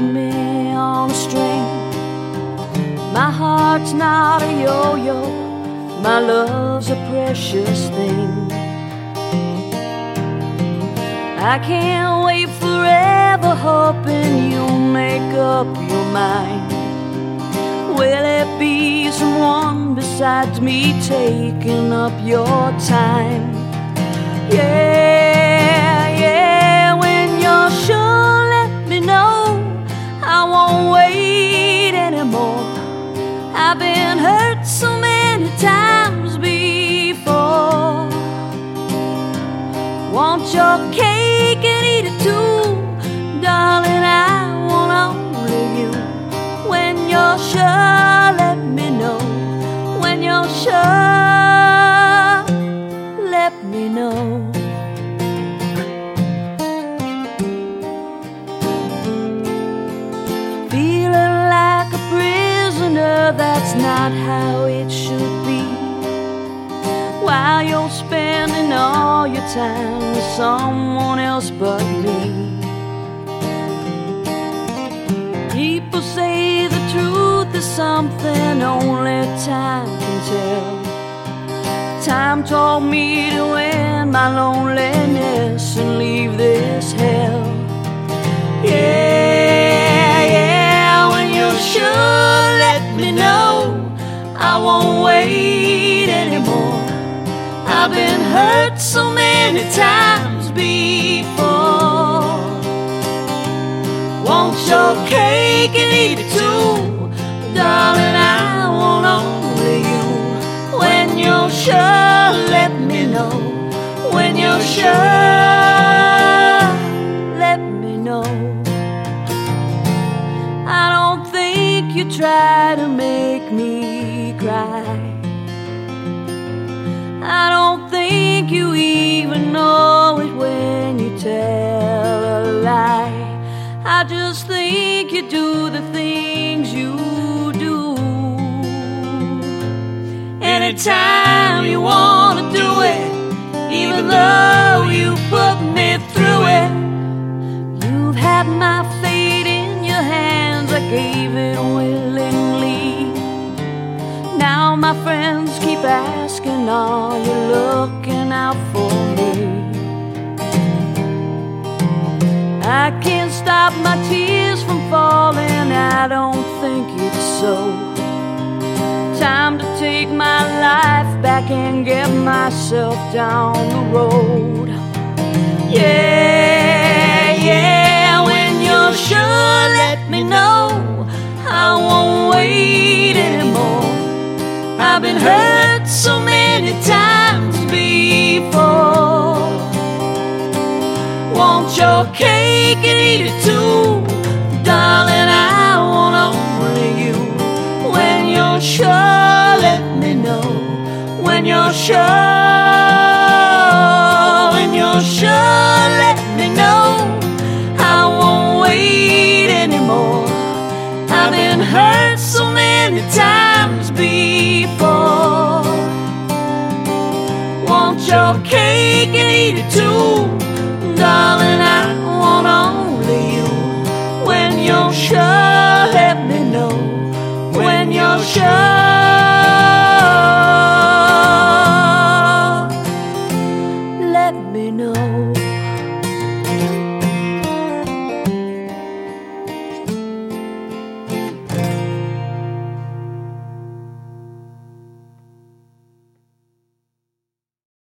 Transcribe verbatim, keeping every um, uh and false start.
me on a string. My heart's not a yo-yo, my love's a precious thing. I can't wait forever, hoping you'll make up your mind. Will it be someone besides me taking up your time? Yeah, yeah, when you're sure, let me know. I won't wait anymore. I've been hurt so many times before. Want your cake and eat it too, darling, I want only you. When you're sure, let me know. When you're sure, let me know. Feeling like a prisoner, that's not how it should be. While you're spending all your time with someone else but me. People say the truth is something only time can tell. Time taught me to end my loneliness and leave this hell. Yeah, yeah, when you're sure, let me know. I won't wait anymore. I've been hurt so many times before. Want your cake and eat it too, darling, I want only you. When you're sure, let me know. When you're sure, let me know. I don't think you try to make me cry. I don't think you even know it when you tell a lie. I just think you do the things you do. Anytime you wanna do it, even though you put me through it. You've had my fate in your hands, I gave it willingly. Now my friends keep asking, are you looking out for me? I can't stop my tears from falling, I don't think it's so. Time to take my life back and get myself down the road. Yeah, yeah, when you're sure, let me know. I won't wait anymore. I've been hurt so many times before. Want your cake and eat it too, darling, I want only you. When you're sure, let me know. When you're sure, when you're sure, let me know. I won't wait anymore. I've been hurt so many times before. Want your cake and eat it too, darling, I want only you. When you're sure, let me know. When you're sure, let me know.